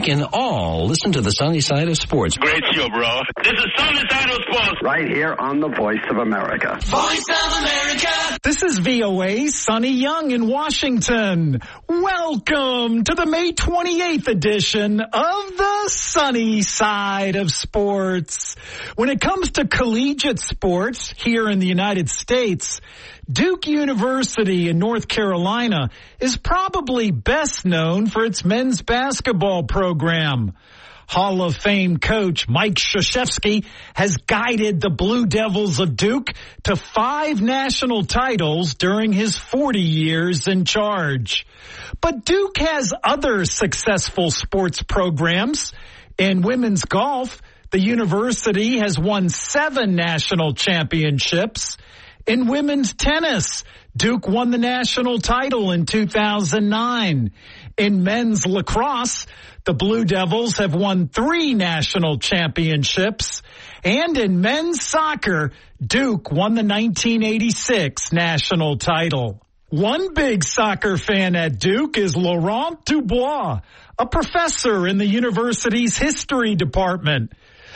can all listen to the sunny side of sports. Great show, bro. This is Sunny Side of Sports. Right here on the Voice of America. Voice of America. This is VOA Sunny Young in Washington. Welcome to the May 28th edition of the Sunny Side of Sports. When it comes to collegiate sports here in the United States, Duke University in North Carolina is probably best known for its men's basketball program. Hall of Fame coach Mike Krzyzewski has guided the Blue Devils of Duke to 5 national titles during his 40 years in charge. But Duke has other successful sports programs. In women's golf, the university has won 7 national championships. In women's tennis, Duke won the national title in 2009. In men's lacrosse, the Blue Devils have won 3 national championships. And in men's soccer, Duke won the 1986 national title. One big soccer fan at Duke is Laurent Dubois, a professor in the university's history department.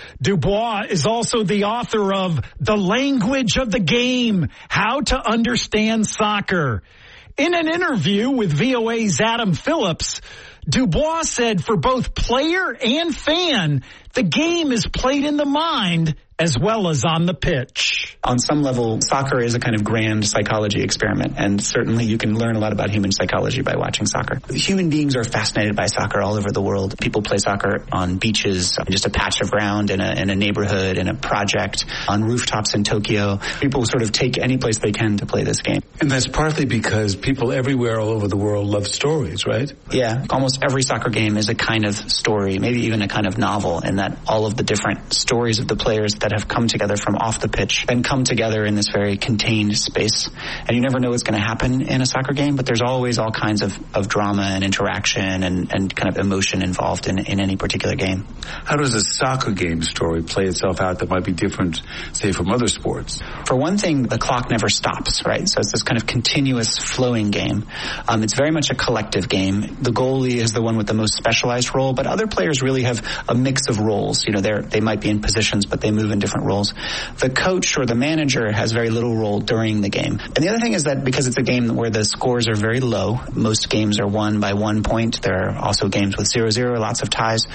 Dubois is also the author of The Language of the Game, How to Understand Soccer. In an interview with VOA's Adam Phillips, Dubois said for both player and fan, the game is played in the mind as well as on the pitch. On some level, soccer is a kind of grand psychology experiment, and certainly you can learn a lot about human psychology by watching soccer. Human beings are fascinated by soccer all over the world. People play soccer on beaches, just a patch of ground in a neighborhood, in a project, on rooftops in Tokyo. People sort of take any place they can to play this game. And that's partly because people everywhere all over the world love stories, right? Yeah, almost every soccer game is a kind of story, maybe even a kind of novel, in that all of the different stories of the players that have come together from off the pitch and come together in this very contained space. And you never know what's going to happen in a soccer game, but there's always all kinds of drama and interaction and kind of emotion involved in any particular game. How does a soccer game story play itself out that might be different, say, from other sports? For one thing, the clock never stops, right? So it's this kind of continuous flowing game. It's very much a collective game. The goalie is the one with the most specialized role, but other players really have a mix of roles. You know, they might be in positions, but they move in different roles. The coach or the manager has very little role during the game. And the other thing is that because it's a game where the scores are very low, most games are won by 1 point. There are also games with 0-0, lots of ties.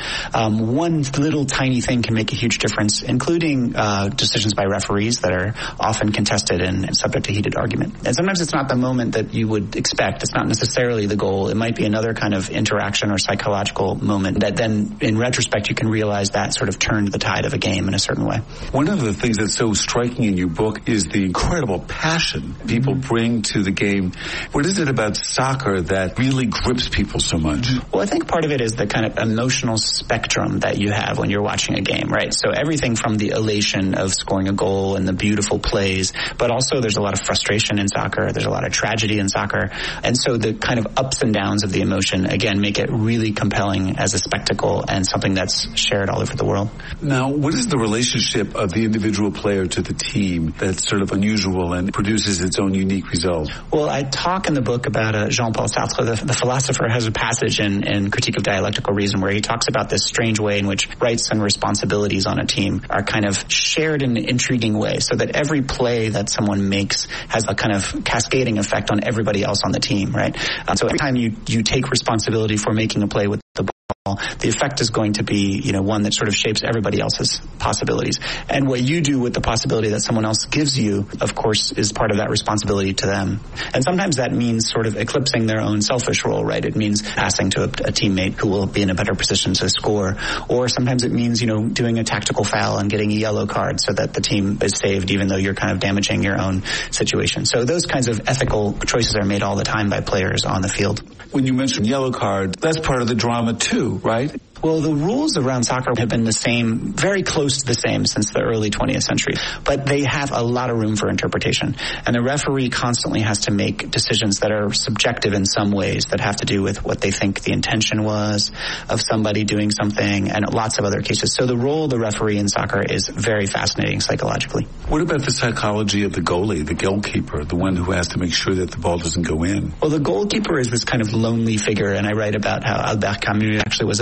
One little tiny thing can make a huge difference, including decisions by referees that are often contested and subject to heated argument. And sometimes it's not the moment that you would expect. It's not necessarily the goal. It might be another kind of interaction or psychological moment that then, in retrospect, you can realize that sort of turned the tide of a game in a certain way. One of the things that's so striking in your book is the incredible passion people bring to the game. What is it about soccer that really grips people so much? Well, I think part of it is the kind of emotional spectrum that you have when you're watching a game, right? So everything from the elation of scoring a goal and the beautiful plays, but also there's a lot of frustration in soccer. There's a lot of tragedy in soccer. And so the kind of ups and downs of the emotion, again, make it really compelling as a spectacle and something that's shared all over the world. Now, what is the relationship of the individual player to the team that's sort of unusual and produces its own unique result? Well, I talk in the book about Jean-Paul Sartre, the philosopher, has a passage in Critique of Dialectical Reason where he talks about this strange way in which rights and responsibilities on a team are kind of shared in an intriguing way, so that every play that someone makes has a kind of cascading effect on everybody else on the team, right? So every time you take responsibility for making a play with the ball, the effect is going to be, one that sort of shapes everybody else's possibilities. And what you do with the possibility that someone else gives you, of course, is part of that responsibility to them. And sometimes that means sort of eclipsing their own selfish role, right? It means passing to a teammate who will be in a better position to score. Or sometimes it means, doing a tactical foul and getting a yellow card so that the team is saved, even though you're kind of damaging your own situation. So those kinds of ethical choices are made all the time by players on the field. When you mention yellow card, that's part of the drama too, right? Well, the rules around soccer have been the same, very close to the same since the early 20th century, but they have a lot of room for interpretation. And the referee constantly has to make decisions that are subjective in some ways, that have to do with what they think the intention was of somebody doing something, and lots of other cases. So the role of the referee in soccer is very fascinating psychologically. What about the psychology of the goalie, the goalkeeper, the one who has to make sure that the ball doesn't go in? Well, the goalkeeper is this kind of lonely figure, and I write about how Albert Camus actually was a goalie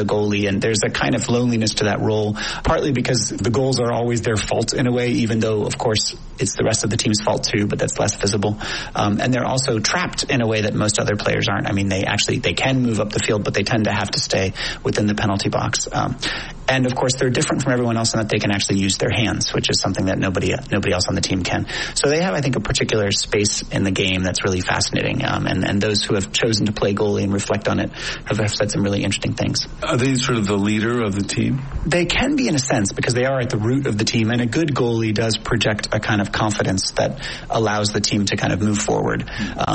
responsibility, and there's a kind of loneliness to that role, partly because the goals are always their fault in a way, even though, of course, it's the rest of the team's fault too, but that's less visible. And they're also trapped in a way that most other players aren't. I mean, they can move up the field, but they tend to have to stay within the penalty box. And of course, they're different from everyone else in that they can actually use their hands, which is something that nobody else on the team can. So they have, I think, a particular space in the game that's really fascinating. And those who have chosen to play goalie and reflect on it have said some really interesting things. Are they sort of the leader of the team? They can be in a sense, because they are at the root of the team, and a good goalie does project a kind of confidence that allows the team to kind of move forward.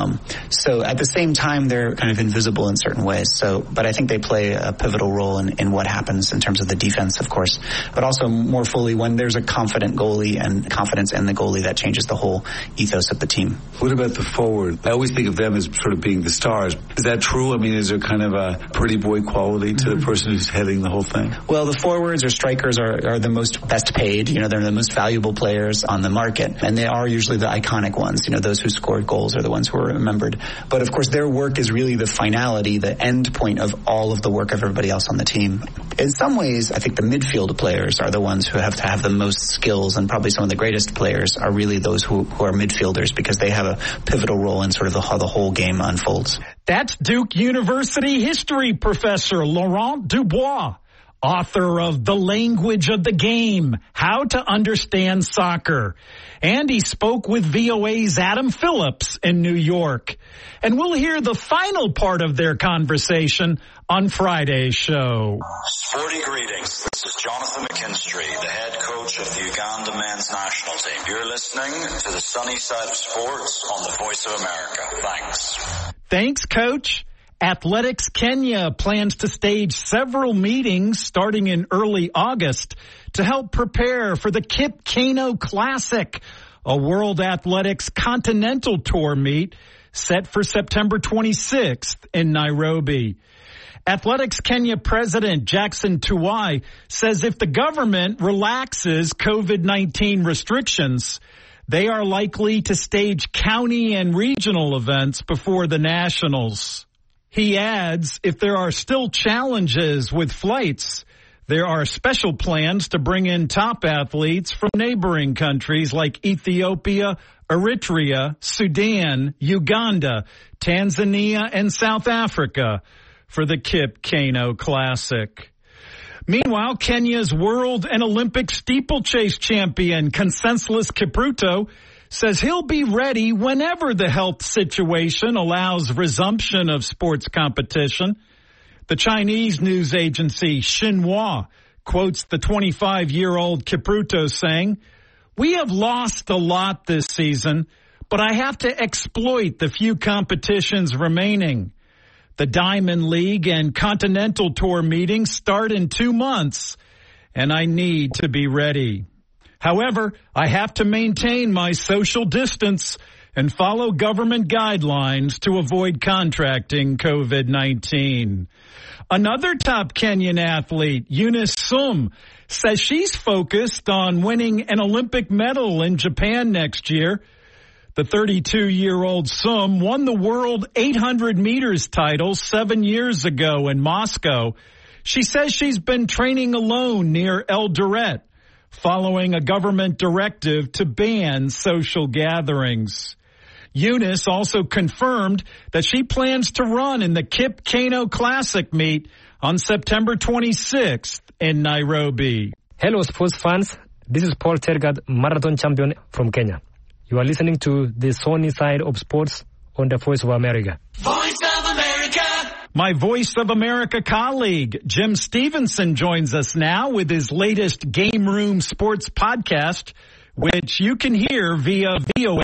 So at the same time, they're kind of invisible in certain ways. But I think they play a pivotal role in what happens in terms of the defense, of course, but also more fully when there's a confident goalie and confidence in the goalie, that changes the whole ethos of the team. What about the forward? I always think of them as sort of being the stars. Is that true? I mean, is there kind of a pretty boy quality to the person who's heading the whole thing? Well, the forwards or strikers are the most best paid. They're the most valuable players on the market, and they are usually the iconic ones. Those who scored goals are the ones who are remembered. But of course, their work is really the finality, the end point of all of the work of everybody else on the team. In some ways, I think the midfield players are the ones who have to have the most skills, and probably some of the greatest players are really those who are midfielders, because they have a pivotal role in sort of how the whole game unfolds. That's Duke University history professor Laurent Dubois, author of The Language of the Game, How to Understand Soccer. And he spoke with VOA's Adam Phillips in New York. And we'll hear the final part of their conversation on Friday's show. Sporty greetings. This is Jonathan McKinstry, the head coach of the Uganda men's national team. You're listening to the Sunny Side of Sports on the Voice of America. Thanks. Thanks, Coach. Athletics Kenya plans to stage several meetings starting in early August to help prepare for the Kip Keino Classic, a World Athletics Continental Tour meet set for September 26th in Nairobi. Athletics Kenya President Jackson Tuwai says if the government relaxes COVID-19 restrictions, they are likely to stage county and regional events before the nationals. He adds, if there are still challenges with flights, there are special plans to bring in top athletes from neighboring countries like Ethiopia, Eritrea, Sudan, Uganda, Tanzania, and South Africa for the Kip Keino Classic. Meanwhile, Kenya's world and Olympic steeplechase champion Conseslus Kipruto says he'll be ready whenever the health situation allows resumption of sports competition. The Chinese news agency Xinhua quotes the 25-year-old Kipruto saying, "We have lost a lot this season, but I have to exploit the few competitions remaining. The Diamond League and Continental Tour meetings start in 2 months, and I need to be ready. However, I have to maintain my social distance and follow government guidelines to avoid contracting COVID-19. Another top Kenyan athlete, Eunice Sum, says she's focused on winning an Olympic medal in Japan next year. The 32-year-old Sum won the world 800 meters title 7 years ago in Moscow. She says she's been training alone near Eldoret, following a government directive to ban social gatherings. Eunice also confirmed that she plans to run in the Kip Keino Classic meet on September 26th in Nairobi. Hello, sports fans. This is Paul Tergat, marathon champion from Kenya. You are listening to the Sunny Side of Sports on the Voice of America. Voice of America. My Voice of America colleague, Jim Stevenson, joins us now with his latest Game Room Sports podcast, which you can hear via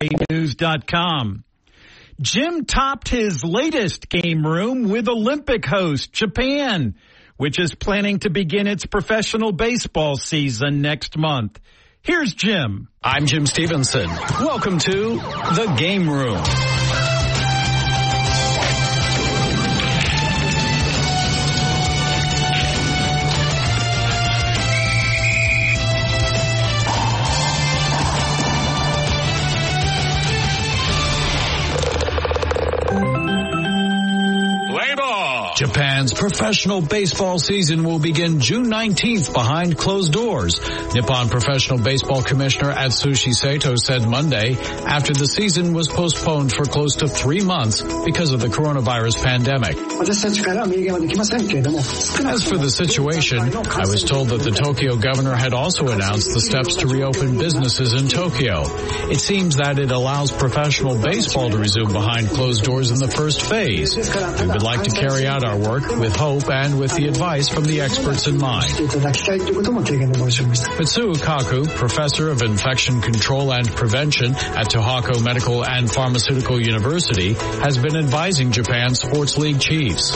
voanews.com. Jim topped his latest Game Room with Olympic host Japan, which is planning to begin its professional baseball season next month. Here's Jim. I'm Jim Stevenson. Welcome to The Game Room. Play ball. Japan's professional baseball season will begin June 19th behind closed doors. Nippon Professional Baseball Commissioner Atsushi Sato said Monday after the season was postponed for close to 3 months because of the coronavirus pandemic. As for the situation, I was told that the Tokyo governor had also announced the steps to reopen businesses in Tokyo. It seems that it allows professional baseball to resume behind closed doors in the first phase. We would like to carry out our work with hope and with the advice from the experts in mind. Mitsuo Kaku, professor of infection control and prevention at Tohoku Medical and Pharmaceutical University, has been advising Japan's sports league chiefs.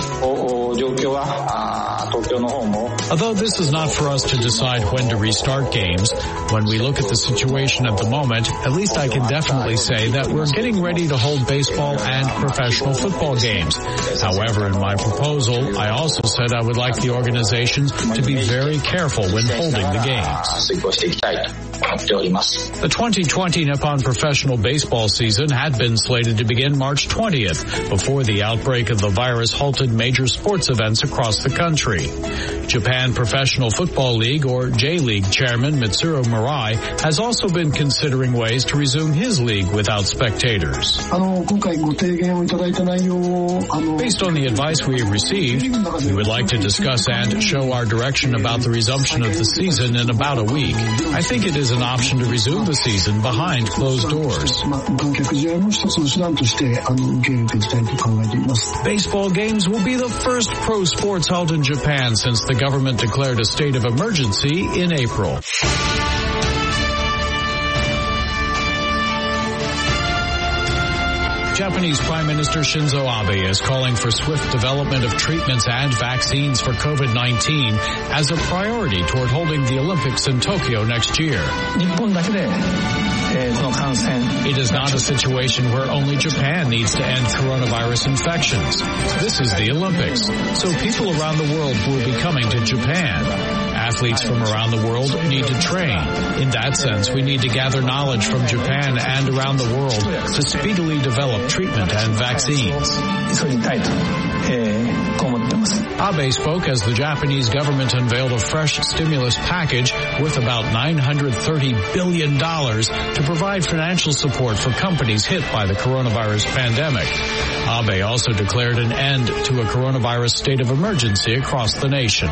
Although this is not for us to decide when to restart games, when we look at the situation at the moment, at least I can definitely say that we're getting ready to hold baseball and professional football games. However, in my proposal, I also said I would like the organizations to be very careful when holding the games. The 2020 Nippon professional baseball season had been slated to begin March 20th before the outbreak of the virus halted major sports events across the country. Japan Professional Football League, or J-League chairman Mitsuru Mirai has also been considering ways to resume his league without spectators. Based on the advice we have received, we would like to discuss and show our direction about the resumption of the season in about a week. I think it is an option to resume the season behind closed doors. Baseball games will be the first pro sports held in Japan since the government declared a state of emergency in April. Japanese Prime Minister Shinzo Abe is calling for swift development of treatments and vaccines for COVID-19 as a priority toward holding the Olympics in Tokyo next year. It is not a situation where only Japan needs to end coronavirus infections. This is the Olympics, so people around the world will be coming to Japan. Athletes from around the world need to train. In that sense, we need to gather knowledge from Japan and around the world to speedily develop treatment and vaccines. Abe spoke as the Japanese government unveiled a fresh stimulus package worth about $930 billion to provide financial support for companies hit by the coronavirus pandemic. Abe also declared an end to a coronavirus state of emergency across the nation.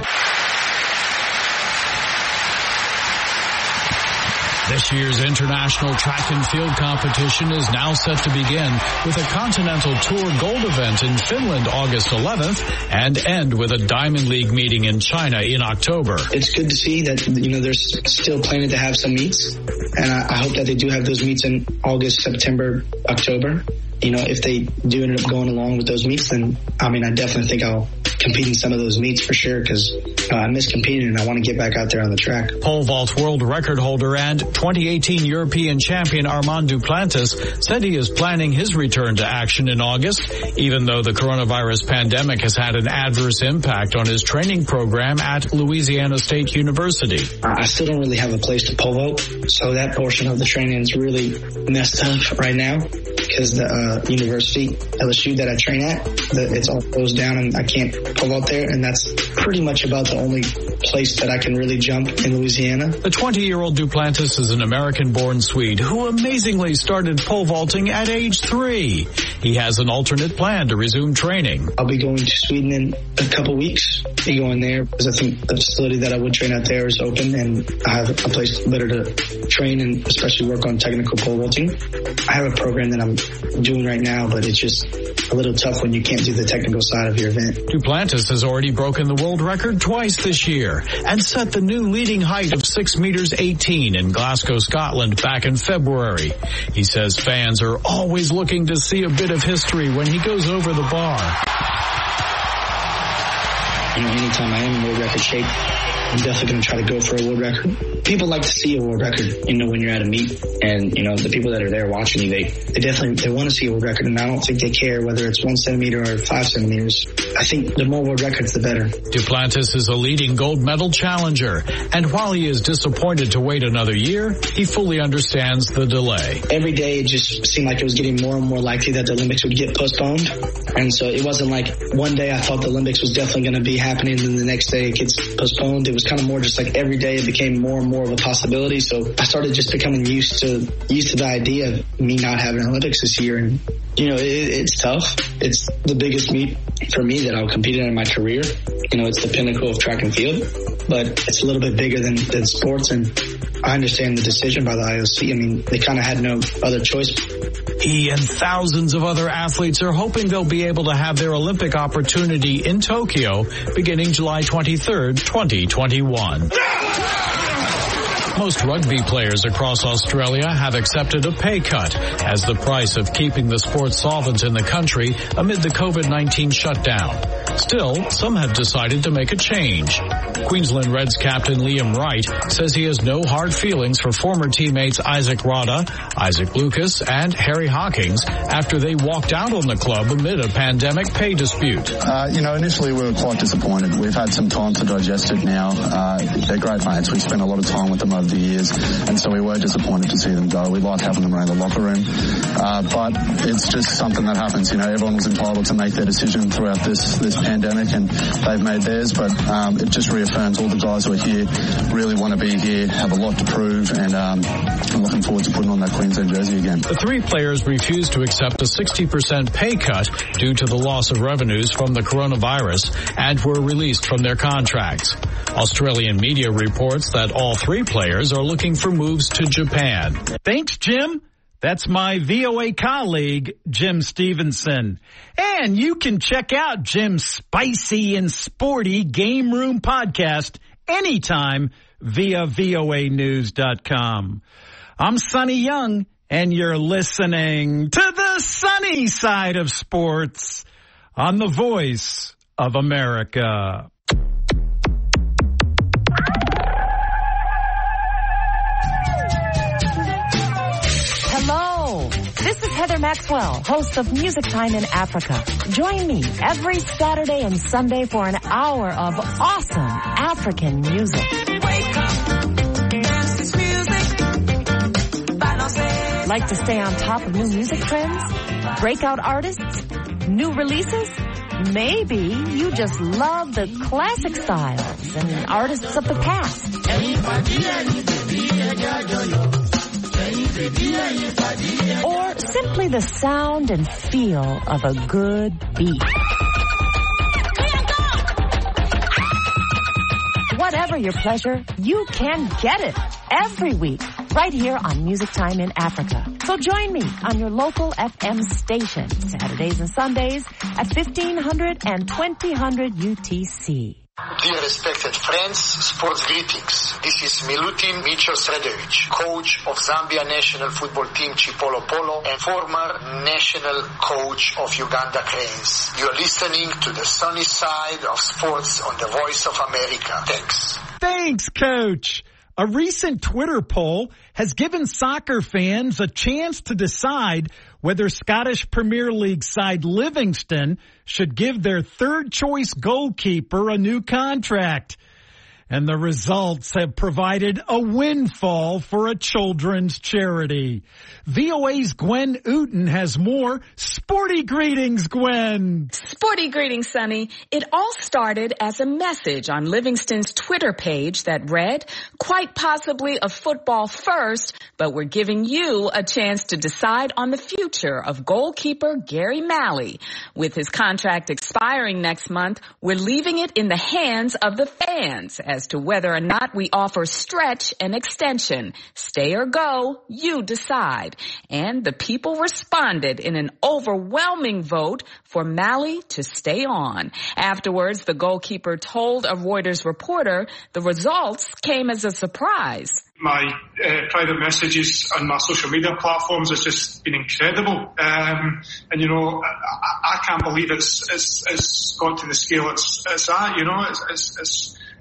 This year's international track and field competition is now set to begin with a Continental Tour Gold event in Finland August 11th and end with a Diamond League meeting in China in October. It's good to see that, they're still planning to have some meets, and I hope that they do have those meets in August, September, October. If they do end up going along with those meets, then, I definitely think I'll compete in some of those meets for sure, because I miss competing and I want to get back out there on the track. Pole vault world record holder and 2018 European champion Armand Duplantis said he is planning his return to action in August, even though the coronavirus pandemic has had an adverse impact on his training program at Louisiana State University. I still don't really have a place to pole vault, so that portion of the training is really messed up right now, because the university, LSU, that I train at, it's all closed down and I can't pole vault there, and that's pretty much about the only place that I can really jump in Louisiana. The 20-year-old Duplantis is an American-born Swede who amazingly started pole vaulting at age 3. He has an alternate plan to resume training. I'll be going to Sweden in a couple weeks. I'll be going there because I think the facility that I would train out there is open and I have a place better to train and especially work on technical pole vaulting. I have a program that I'm doing right now, but it's just a little tough when you can't do the technical side of your event. Duplantis has already broken the world record twice this year and set the new leading height of 6 meters 18 in Glasgow, Scotland back in February. He says fans are always looking to see a bit of history when he goes over the bar. Anytime I am in world record shape, I'm definitely going to try to go for a world record. People like to see a world record, when you're at a meet, and, the people that are there watching you, they want to see a world record, and I don't think they care whether it's 1 centimeter or 5 centimeters. I think the more world records, the better. Duplantis is a leading gold medal challenger, and while he is disappointed to wait another year, he fully understands the delay. Every day it just seemed like it was getting more and more likely that the Olympics would get postponed, and so it wasn't like one day I thought the Olympics was definitely going to be happening, and then the next day it gets postponed. It was kind of more just like every day it became more and more of a possibility, so I started just becoming used to the idea of me not having Olympics this year, and it's tough. It's the biggest meet for me that I'll compete in my career. It's the pinnacle of track and field, but it's a little bit bigger than sports, and I understand the decision by the IOC. They kind of had no other choice. He and thousands of other athletes are hoping they'll be able to have their Olympic opportunity in Tokyo beginning July 23rd, 2021. Most rugby players across Australia have accepted a pay cut as the price of keeping the sport solvent in the country amid the COVID-19 shutdown. Still, some have decided to make a change. Queensland Reds captain Liam Wright says he has no hard feelings for former teammates Isaac Rada, Isaac Lucas, and Harry Hawkins after they walked out on the club amid a pandemic pay dispute. Initially we were quite disappointed. We've had some time to digest it now. They're great mates. We spent a lot of time with them over the years, and so we were disappointed to see them go. We like having them around the locker room, but it's just something that happens. Everyone was entitled to make their decision throughout this pandemic, and they've made theirs, but it just reaffirms all the guys who are here really want to be here, have a lot to prove, and I'm looking forward to putting on that Queensland jersey again. The three players refused to accept a 60% pay cut due to the loss of revenues from the coronavirus and were released from their contracts. Australian media reports that all three players are looking for moves to Japan. Thanks, Jim. That's my VOA colleague, Jim Stevenson. And you can check out Jim's spicy and sporty Game Room podcast anytime via voanews.com. I'm Sonny Young, and you're listening to the sunny side of sports on the Voice of America. Hello, this is Heather Maxwell, host of Music Time in Africa. Join me every Saturday and Sunday for an hour of awesome African music. Like to stay on top of new music trends? Breakout artists? New releases? Maybe you just love the classic styles and artists of the past. Or simply the sound and feel of a good beat. Whatever your pleasure, you can get it every week right here on Music Time in Africa. So join me on your local FM station Saturdays and Sundays at 1500 and 2000 UTC. Dear respected friends, sports greetings. This is Milutin Micho Sredovic, coach of Zambia national football team Chipolo Polo and former national coach of Uganda Cranes. You are listening to the sunny side of sports on the Voice of America. Thanks. Thanks, Coach. A recent Twitter poll has given soccer fans a chance to decide whether Scottish Premier League side Livingston should give their third-choice goalkeeper a new contract. And the results have provided a windfall for a children's charity. VOA's Gwen Uten has more. Sporty greetings, Gwen. Sporty greetings, Sonny. It all started as a message on Livingston's Twitter page that read, quite possibly a football first, but we're giving you a chance to decide on the future of goalkeeper Gary Malley. With his contract expiring next month, we're leaving it in the hands of the fans as to whether or not we offer stretch and extension. Stay or go, you decide. And the people responded in an overwhelming vote for Malley to stay on. Afterwards, the goalkeeper told a Reuters reporter the results came as a surprise. My private messages on my social media platforms has just been incredible. And you know, I can't believe it's got to the scale it's at, you know, it's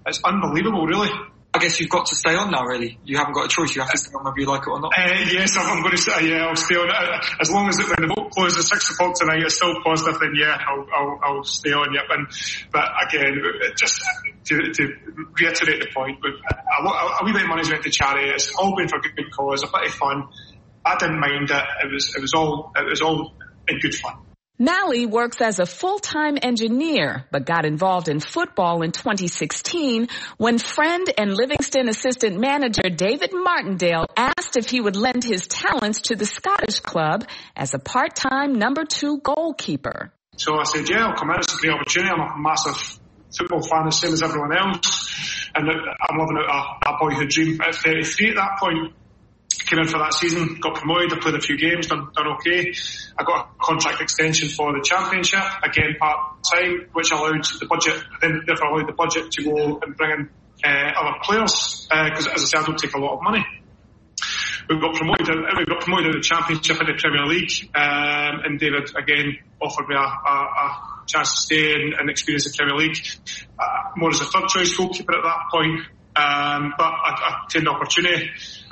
it's unbelievable, really. I guess you've got to stay on now, really. You haven't got a choice. You have to stay on whether you like it or not. Yes, I'm going to say, I'll stay on. As long as when the vote closes at 6 o'clock tonight, it's still positive, then I'll stay on. Yep. But again, just to reiterate the point, but a wee bit of money's went to charity. It's all been for good cause, a bit of fun. I didn't mind it. It was all in good fun. Mally works as a full-time engineer, but got involved in football in 2016 when friend and Livingston assistant manager David Martindale asked if he would lend his talents to the Scottish club as a part-time number 2 goalkeeper. So I said, I'll come in. It's a great opportunity. I'm a massive football fan, the same as everyone else. And I'm living out a boyhood dream. At 33 at that point, came in for that season, got promoted, I played a few games, done okay. I got a contract extension for the championship, again part-time, which allowed the budget, therefore allowed the budget to go and bring in other players, because as I said, I don't take a lot of money. We got promoted out of the championship into the Premier League, and David again offered me a chance to stay and experience the Premier League, more as a third choice goalkeeper at that point, but I took the opportunity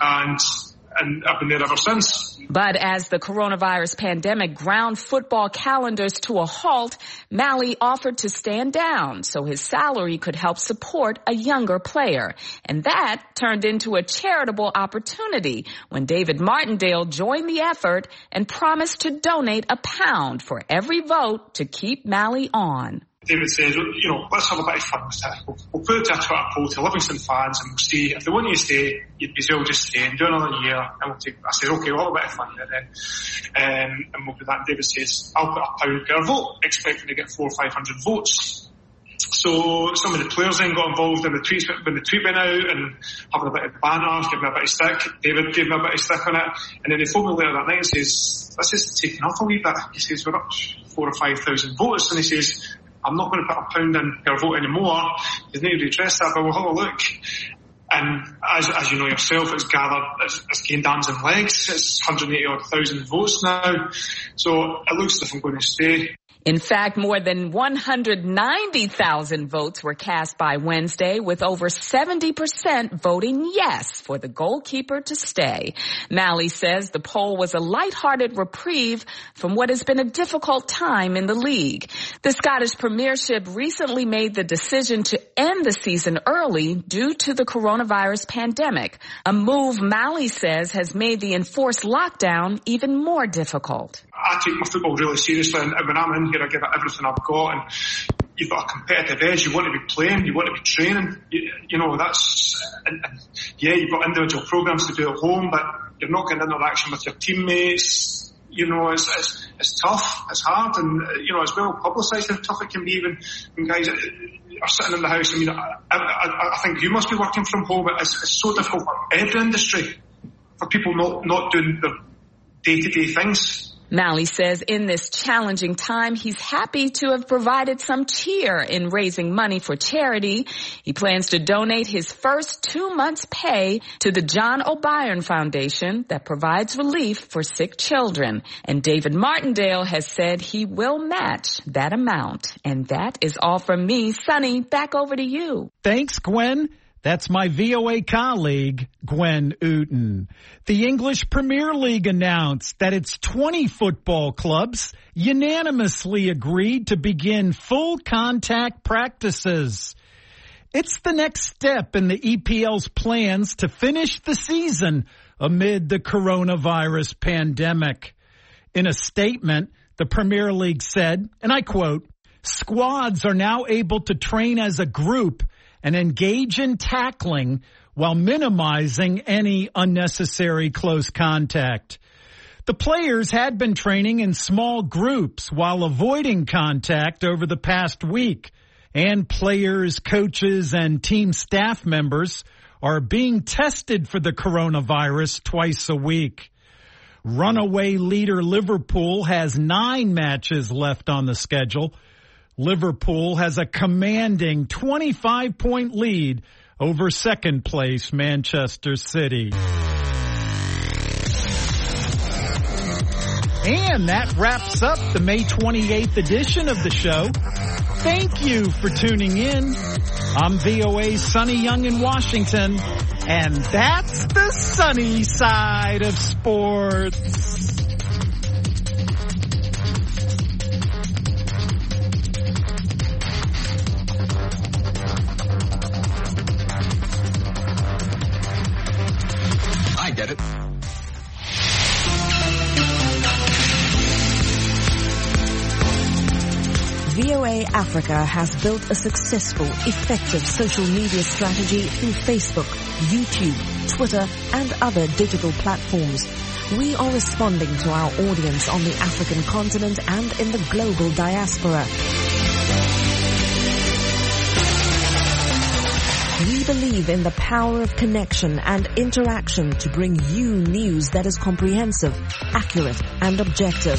and I've been there ever since. But as the coronavirus pandemic ground football calendars to a halt, Mally offered to stand down so his salary could help support a younger player. And that turned into a charitable opportunity when David Martindale joined the effort and promised to donate £1 for every vote to keep Mally on. David says, let's have a bit of fun with it. We'll put it to a Twitter poll to Livingston fans and we'll see if they want you to stay, you'd be well just stay and do another year. And I said, okay, we'll have a bit of fun here then. And we'll do that. And David says, I'll put £1 per vote, expecting to get 400 or 500 votes. So some of the players then got involved in the tweets when the tweet went out and having a bit of banter, giving me a bit of stick. David gave me a bit of stick on it. And then he phoned me later that night and says, this is taking off a wee bit. He says, we're up 4,000 or 5,000 votes. And he says, I'm not going to put £1 in per vote anymore. There's no need to address that, but we'll have a look. And as you know yourself, it's gathered, it's gained arms and legs. It's 180,000 votes now. So it looks as if I'm going to stay. In fact, more than 190,000 votes were cast by Wednesday, with over 70% voting yes for the goalkeeper to stay. Mally says the poll was a lighthearted reprieve from what has been a difficult time in the league. The Scottish Premiership recently made the decision to end the season early due to the coronavirus pandemic, a move Mally says has made the enforced lockdown even more difficult. I take my football really seriously, and when I'm in here, I give it everything I've got. And you've got a competitive edge. You want to be playing. You want to be training. You've got individual programs to do at home, but you're not getting interaction with your teammates. It's tough. It's hard, and it's well publicised how tough it can be even when guys are sitting in the house. I mean, I think you must be working from home. It's so difficult for every industry, for people not doing their day-to-day things. Mally says in this challenging time, he's happy to have provided some cheer in raising money for charity. He plans to donate his first 2 months' pay to the John O'Byrne Foundation that provides relief for sick children. And David Martindale has said he will match that amount. And that is all from me. Sonny, back over to you. Thanks, Gwen. That's my VOA colleague, Gwen Ooten. The English Premier League announced that its 20 football clubs unanimously agreed to begin full contact practices. It's the next step in the EPL's plans to finish the season amid the coronavirus pandemic. In a statement, the Premier League said, and I quote, "Squads are now able to train as a group and engage in tackling while minimizing any unnecessary close contact. The players had been training in small groups while avoiding contact over the past week, and players, coaches, and team staff members are being tested for the coronavirus twice a week. Runaway leader Liverpool has 9 matches left on the schedule. Liverpool has a commanding 25-point lead over second place Manchester City. And that wraps up the May 28th edition of the show. Thank you for tuning in. I'm VOA's Sonny Young in Washington, and that's the sunny side of sports. I get it. VOA Africa has built a successful, effective social media strategy through Facebook, YouTube, Twitter, and other digital platforms. We are responding to our audience on the African continent and in the global diaspora. We believe in the power of connection and interaction to bring you news that is comprehensive, accurate, and objective.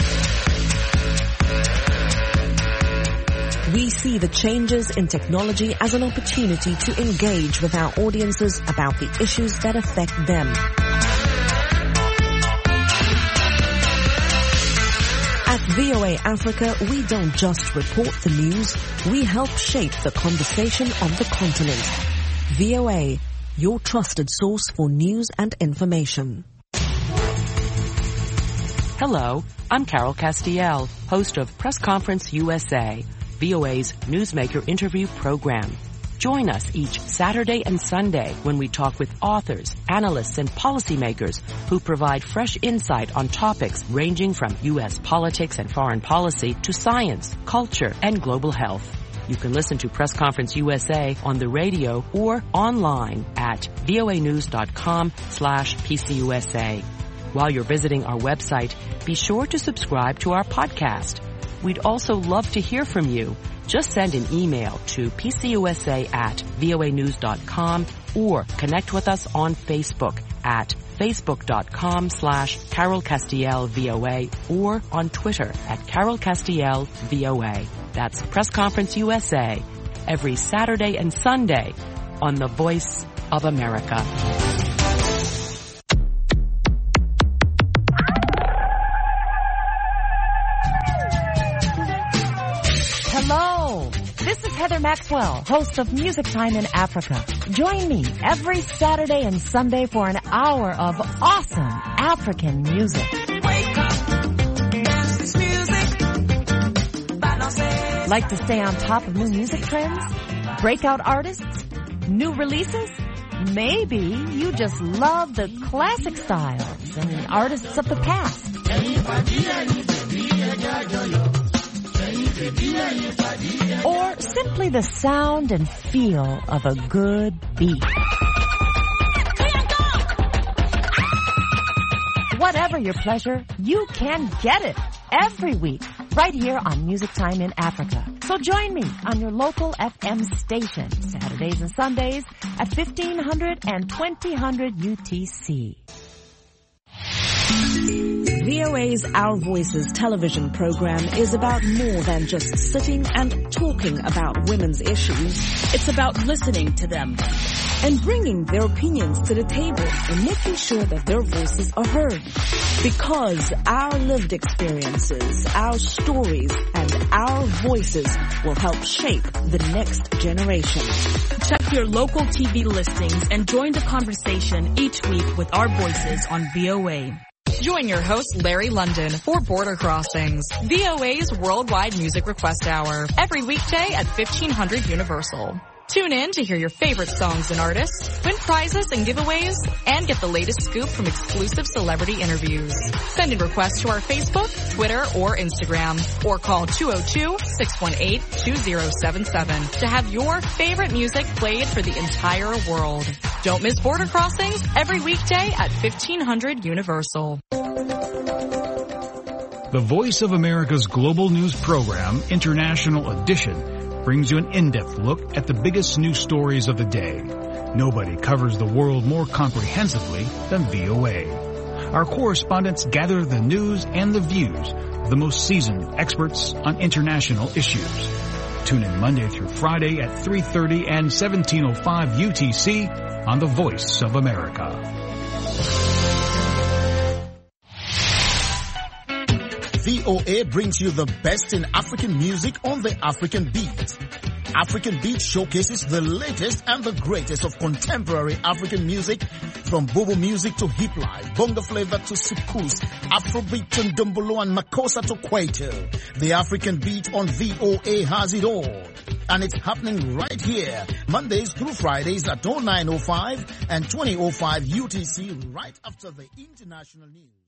We see the changes in technology as an opportunity to engage with our audiences about the issues that affect them. At VOA Africa, we don't just report the news, we help shape the conversation on the continent. VOA, your trusted source for news and information. Hello, I'm Carol Castiel, host of Press Conference USA, VOA's Newsmaker interview program. Join us each Saturday and Sunday when we talk with authors, analysts, and policymakers who provide fresh insight on topics ranging from U.S. politics and foreign policy to science, culture, and global health. You can listen to Press Conference USA on the radio or online at voanews.com/PCUSA. While you're visiting our website, be sure to subscribe to our podcast. We'd also love to hear from you. Just send an email to pcusa@voanews.com or connect with us on Facebook at facebook.com/Carol Castiel VOA or on Twitter at Carol Castiel VOA. That's Press Conference USA every Saturday and Sunday on the Voice of America. Hello, this is Heather Maxwell, host of Music Time in Africa. Join me every Saturday and Sunday for an hour of awesome African music. Wake up, dance this music, balance. Like to stay on top of new music trends? Breakout artists? New releases? Maybe you just love the classic styles and artists of the past. Or simply the sound and feel of a good beat. Whatever your pleasure, you can get it every week right here on Music Time in Africa. So join me on your local FM station Saturdays and Sundays at 1500 and 2000 UTC. VOA's Our Voices television program is about more than just sitting and talking about women's issues. It's about listening to them and bringing their opinions to the table and making sure that their voices are heard. Because our lived experiences, our stories, and our voices will help shape the next generation. Check your local TV listings and join the conversation each week with our voices on VOA. Join your host, Larry London, for Border Crossings, VOA's worldwide music request hour, every weekday at 1500 Universal. Tune in to hear your favorite songs and artists, win prizes and giveaways, and get the latest scoop from exclusive celebrity interviews. Send in requests to our Facebook, Twitter, or Instagram, or call 202-618-2077 to have your favorite music played for the entire world. Don't miss Border Crossings every weekday at 1500 Universal. The Voice of America's global news program, International Edition, brings you an in-depth look at the biggest news stories of the day. Nobody covers the world more comprehensively than VOA. Our correspondents gather the news and the views of the most seasoned experts on international issues. Tune in Monday through Friday at 3:30 and 17:05 UTC on The Voice of America. VOA brings you the best in African music on the African beat. African Beat showcases the latest and the greatest of contemporary African music, from Bobo music to hip life, bongo flavor to soukous, Afrobeat to Ndombolo and Makossa to Kwaito. The African Beat on VOA has it all. And it's happening right here, Mondays through Fridays at 09:05 and 20:05 UTC, right after the international news.